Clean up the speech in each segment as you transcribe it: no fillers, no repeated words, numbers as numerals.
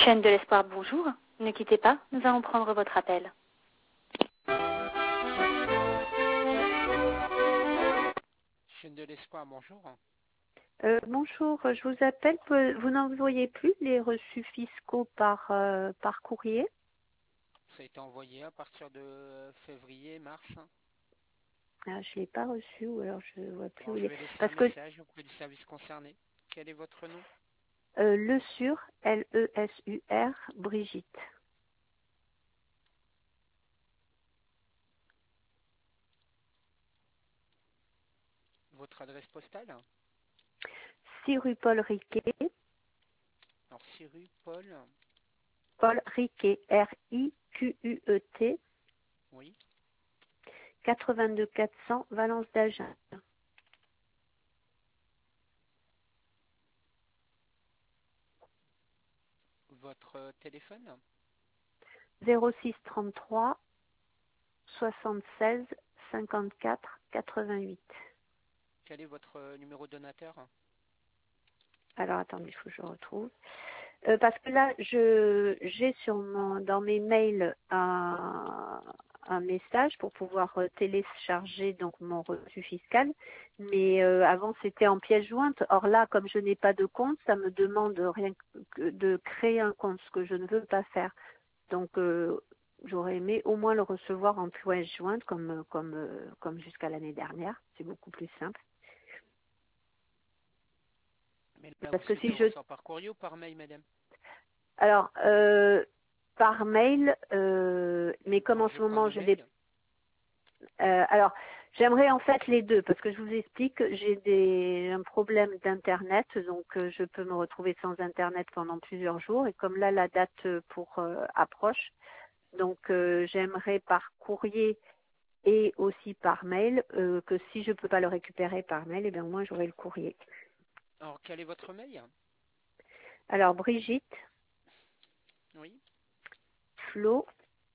Chaîne de l'espoir, bonjour. Ne quittez pas, nous allons prendre votre appel. Chaîne de l'espoir, bonjour. Bonjour, je vous appelle. Vous n'envoyez plus les reçus fiscaux par courrier? Ça a été envoyé à partir de février, mars. Ah, je ne l'ai pas reçu, ou alors je ne vois plus où Alors, il je est. vais laisser un Parce que message auprès du service concerné. Quel est votre nom? Lesur, Lesur, Brigitte. Votre adresse postale? 6 rue Paul Riquet. Alors, 6 rue Paul. Paul Riquet, Riquet, Oui. 82 400, Valence d'Agen. Votre téléphone? 06 33 76 54 88. Quel est votre numéro donateur? Alors attendez, il faut que je retrouve. Parce que là, j'ai dans mes mails un message pour pouvoir télécharger donc mon reçu fiscal, mais avant c'était en pièce jointe. Or là, comme je n'ai pas de compte, ça me demande rien que de créer un compte, ce que je ne veux pas faire. Donc j'aurais aimé au moins le recevoir en pièce jointe comme jusqu'à l'année dernière. C'est beaucoup plus simple. Mais là, vous Parce que souhaitez si le je recevoir par courrier ou par mail, madame? Alors, par mail, mais comme Alors, en je ce vais prendre moment le je n'ai... mail. alors, j'aimerais en fait les deux, parce que je vous explique, un problème d'Internet, donc je peux me retrouver sans Internet pendant plusieurs jours, et comme là, la date pour approche, donc j'aimerais par courrier et aussi par mail, que si je ne peux pas le récupérer par mail, eh bien au moins j'aurai le courrier. Alors, quel est votre mail? Alors, Brigitte, Oui. Flo,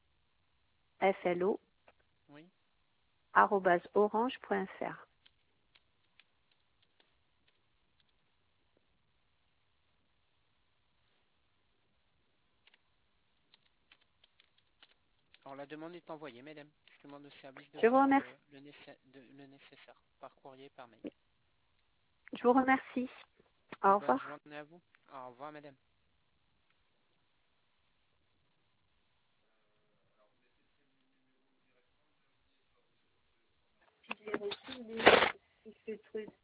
FLO, Oui. @orange.fr. Alors, la demande est envoyée, madame. Je demande au service de Je vous faire remercie. le nécessaire par courrier et par mail. Je vous remercie. Au Bonne revoir. journée à vous. Au revoir, madame. J'ai reçu des trucs.